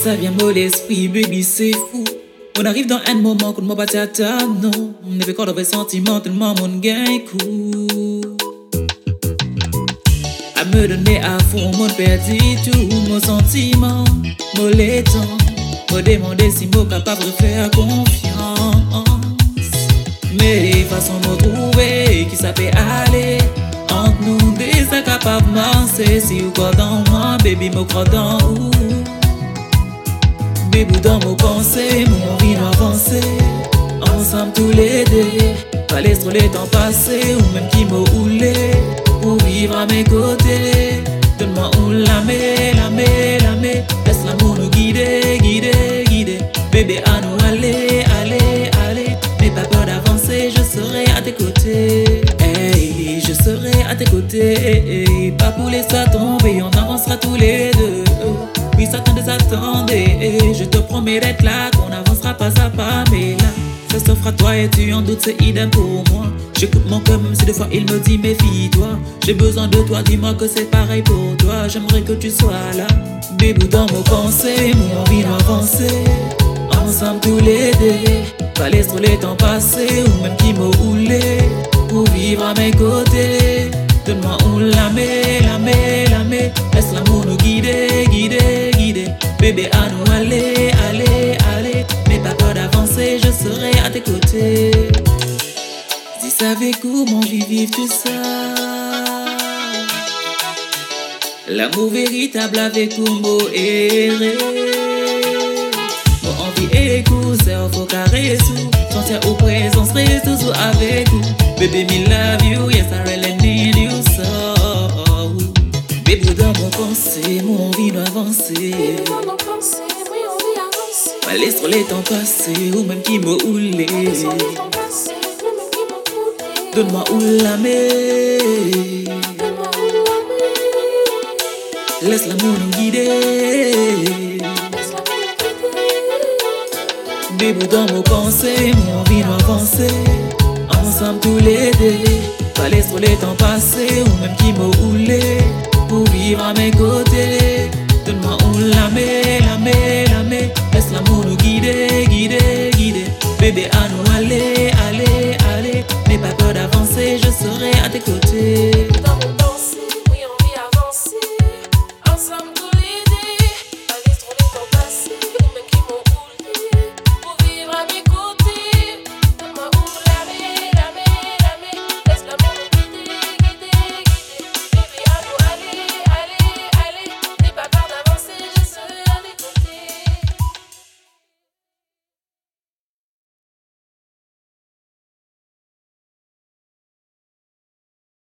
ça vient mon l'esprit, baby, c'est fou. On arrive dans un moment qu'on m'a battu à ta non. On ne fait qu'en de sentiments tellement mon gain coup. À me donner à fond, mon perdu tout, mon sentiment, mon l'étang, me demander si moi capable de faire confiance. Mais les façons me trouver, qui ça peut aller entre nous, des incapables de si vous croyez dans moi, baby, me crois dans où. Baby, dans mon pensée, mon envie d'avancer ensemble tous les deux. Pas laisser trop les temps passer, ou même qui m'a roulé pour vivre à mes côtés. Donne-moi où l'aimer, l'aimer, l'aimer. Laisse l'amour nous guider, guider, guider. Bébé, à nous aller, aller, aller. N'aie pas peur d'avancer, je serai à tes côtés. Hey, je serai à tes côtés. Hey, pas pour laisser ça tomber, on avancera tous les deux. Oui, Satan des attendait. Je te promets d'être là, qu'on avancera pas à pas, mais là, ça s'offre à toi et tu en doutes, c'est idem pour moi. J'écoute mon cœur même si des fois il me dit méfie-toi. J'ai besoin de toi, dis-moi que c'est pareil pour toi. J'aimerais que tu sois là. Bébé, dans mon pensée, mon envie d'avancer ensemble tous les deux. Pas laisser trop les temps passer, ou même qui me roulé pour vivre à mes côtés. Donne-moi où l'aimer, l'aimer, l'aimer. Laisse l'amour nous guider, guider, guider. Bébé, à nous aller, aller, aller. N'aie pas peur d'avancer, je serai à tes côtés. Si savais comment vivre tout ça. L'amour véritable avec Kumbo erré. Mon envie et coup, c'est un faux carré sous. Sentir au présent, serait toujours avec vous. Baby, me love you, yes I really need you so. Baby, dans mon pensée, mon envie d'avancer. Pas laisser trop les temps passer, ou même qui me roulé. Donne-moi où l'aimer. Laisse l'amour nous guider. Baby, dans mon pensée, mon envie d'avancer ensemble tous les deux. Pas laisser trop les temps passer, ou même qui me roulé pour vivre à mes côtés. Donne-moi où l'aimer, l'aimer, l'aimer. Laisse l'amour nous guider, guider, guider. Bébé, à nous